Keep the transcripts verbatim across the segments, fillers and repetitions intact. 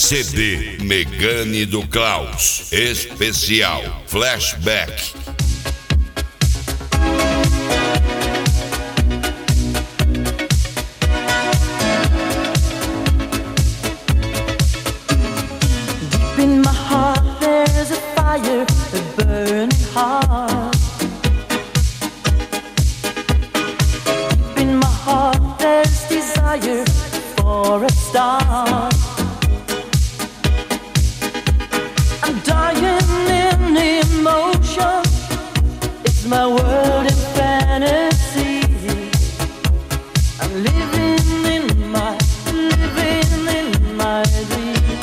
C D Megane do Klaus. Especial Flashback. Deep in my heart there's a fire, a burning heart. Deep in my heart there's desire for a star. I'm dying in emotion. It's my world in fantasy. I'm living in my, living in my dream.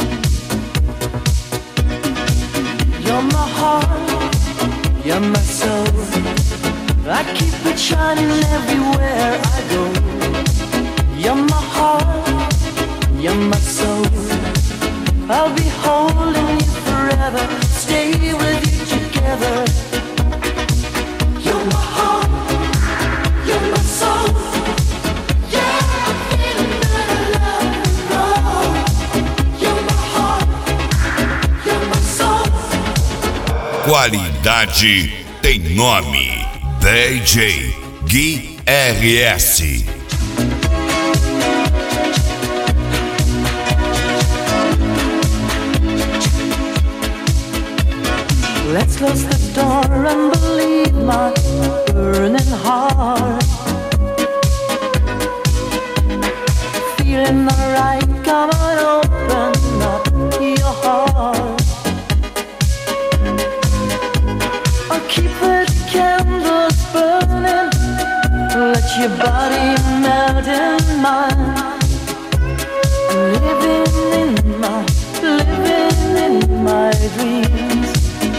You're my heart, you're my soul. I keep it shining everywhere I go. You're my heart, you're my soul. I'll be holding you forever, stay with you together. You're my heart, you're my soul. Yeah, I'm feeling that I love you wrong. You're my heart, you're my soul. Qualidade tem nome. D J Gui R S. Let's close the door and believe my burning heart. Feeling alright, come on, open up your heart. I'll keep the candles burning, let your body melt in mine. I'm living in my, living in my dreams.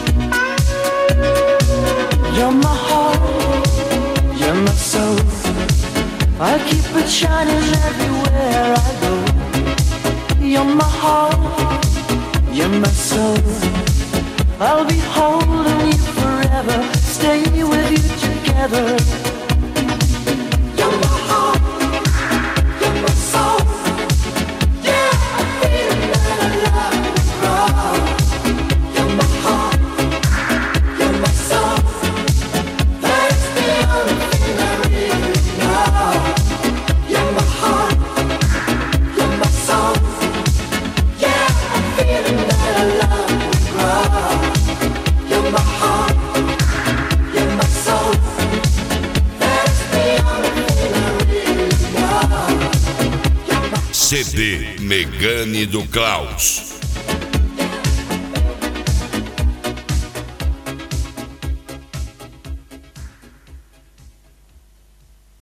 You're my heart, you're my soul. I'll keep it shining everywhere I go. You're my heart, you're my soul. I'll be holding you forever, stay with you together. You're my heart, you're my soul. Yeah, I feel that I love you wrong. You're my heart, you're my soul. That's the only thing I really know. You're my heart, you're my soul. Yeah, I'm feeling that I love you wrong. You're my heart, you're my soul. That's the only thing I really know. You're my C D Megane do Klaus.